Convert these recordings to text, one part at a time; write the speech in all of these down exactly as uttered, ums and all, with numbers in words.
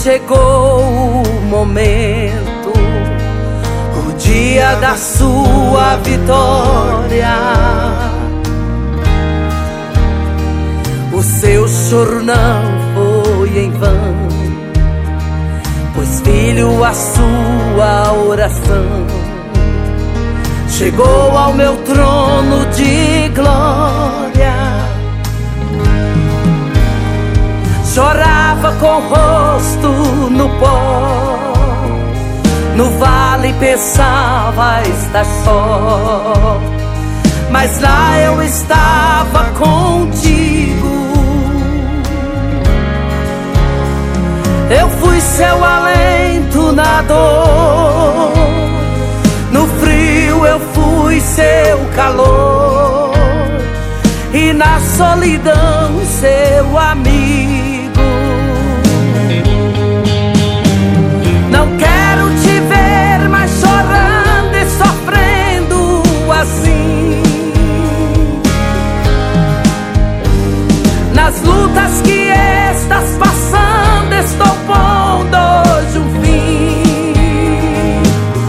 chegou o momento, o dia da sua vitória. O seu choro não foi em vão, pois, filho, a sua oração chegou ao meu trono de glória. Chorava com o rosto no pó, no vale pensava estar só, mas lá eu estava contigo. Eu fui seu alento na dor, no frio eu fui seu calor, e na solidão seu amigo. Não quero te ver mais chorando e sofrendo assim. Nas lutas que estás passando, estou pondo hoje um fim.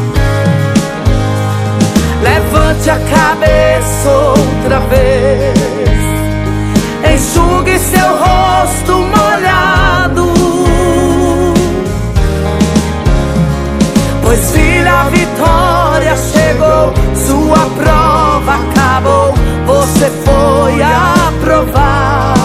Levante a cabeça outra vez, enxugue seu rosto molhado, pois, filha, a vitória chegou, sua prova acabou, você foi aprovado.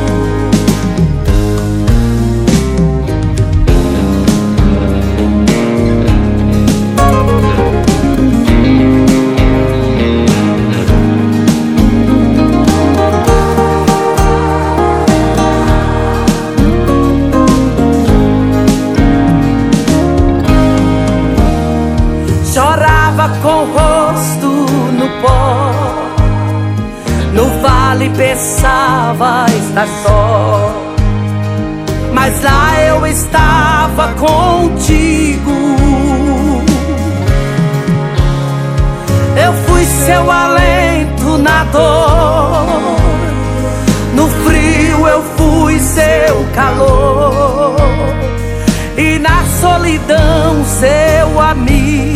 Chorava com o rosto no pó, no vale pensava estar só, mas lá eu estava contigo. Eu fui seu alento na dor, no frio eu fui seu calor, e na solidão seu amigo.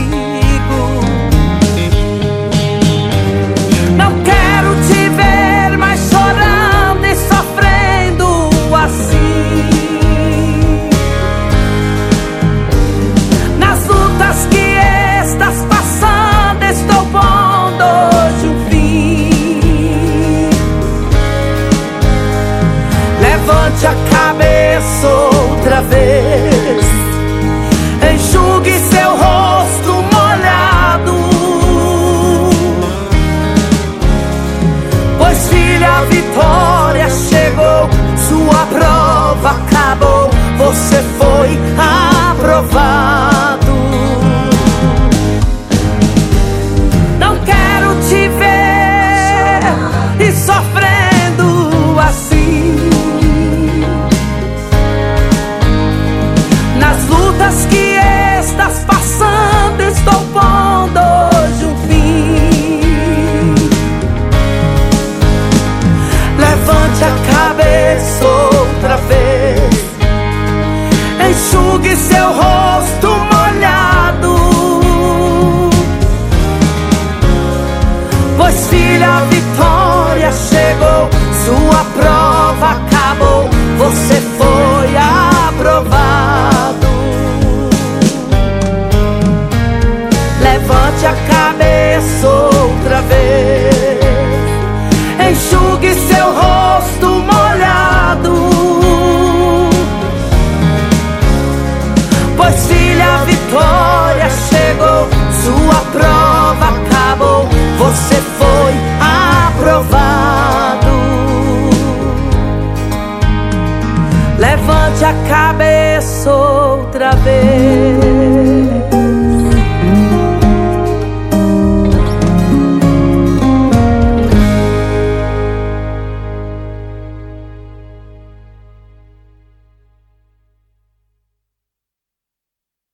Não quero te ver mais chorando e sofrendo assim. Nas lutas que estás passando, estou pondo hoje um fim. Levante a cabeça outra vez, enxugue seu rosto molhado, pois, filha, a vitória chegou, sua prova acabou, você foi aprovado. Não quero te ver e sofrendo assim. Nas lutas que estás passando, estou pondo hoje um fim. Levante a cabeça outra vez, enxugue seu rosto molhado, pois, filha, a vitória chegou, sua prova acabou, você foi aprovado. Levante a cabeça outra vez, enxugue seu rosto molhado, pois, filha, a vitória chegou, sua prova acabou, você